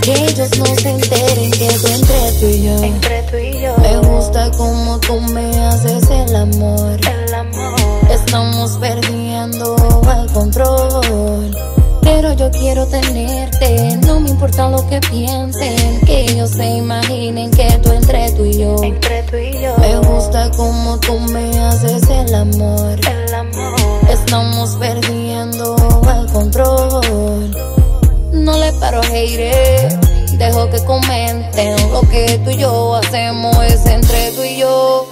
Que ellos no se enteren que tú entre tú y yo. Entre tú y yo. Me gusta como tú me haces el amor. El amor. Estamos perdiendo el control. Pero yo quiero tenerte, no me importa lo que piensen. Que ellos se imaginen que tú entre tú y yo. Entre tú y yo. Me gusta como tú me haces el amor. El amor. Estamos perdiendo el control. No le paro a hater, dejo que comenten. Lo que tú y yo hacemos es entre tú y yo.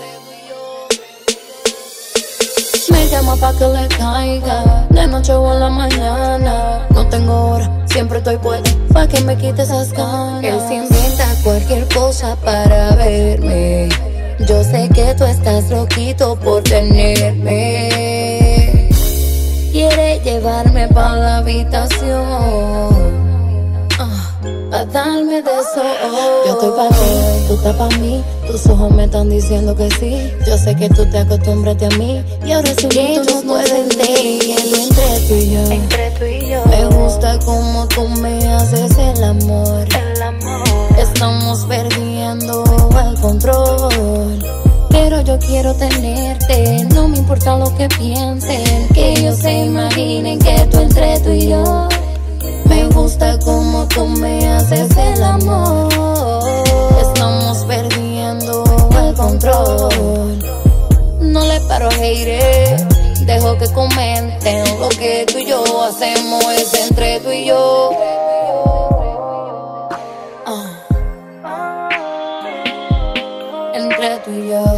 Me llama pa' que le caiga, de noche o en la mañana. No tengo hora, siempre estoy puesta pa' que me quite esas ganas. Él se inventa cualquier cosa para verme. Yo sé que tú estás loquito por tenerme. Quiere llevarme pa' la habitación, a darme de eso. Yo estoy pa' ti, tú estás pa' mí. Tus ojos me están diciendo que sí. Yo sé que tú te acostumbraste a mí. Y ahora sí que tú no puedes entender entre tú y yo. Entre tú y yo. Me gusta como tú me haces el amor. El amor. Estamos perdiendo el control. Pero yo quiero tenerte, no me importa lo que piensen. Que ellos se imaginen que tú entre tú y yo. Me gusta como tú me haces el amor. Estamos perdiendo el control. No le paro a hater, dejo que comenten. Lo que tú y yo hacemos es entre tú y yo. Entre tú y yo.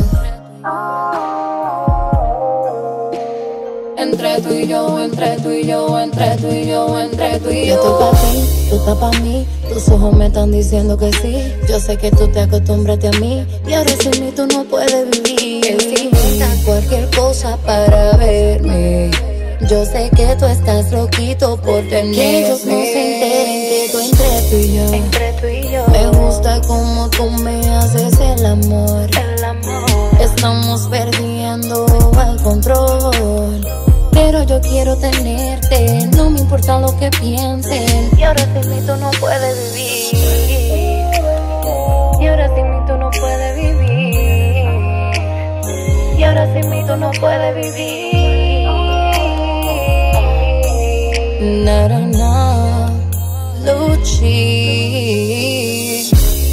Entre tú y yo, entre tú y yo, entre tú y yo, entre tú y yo. Yo estoy pa' ti, tú estás pa' mí. Tus ojos me están diciendo que sí. Yo sé que tú te acostumbraste a mí. Y ahora sin mí tú no puedes vivir. Él se inventa cualquier cosa para verme. Yo sé que tú estás loquito por tenerme. Que ellos no se enteren que tú entre tú y yo. Entre tú y yo. Me gusta como tú me haces el amor. El amor. Estamos perdiendo el control. Pero yo quiero tenerte, no me importa lo que piensen. Y ahora sin mí tú no puedes vivir. Y ahora sin mí tú no puedes vivir. Y ahora sin mí tú no puedes vivir. Na na na, Lucci.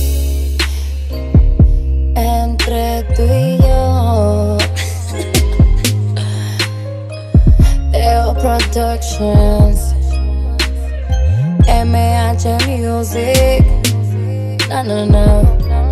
Entre tú y yo. Teo Productions, MH Music. Na na na.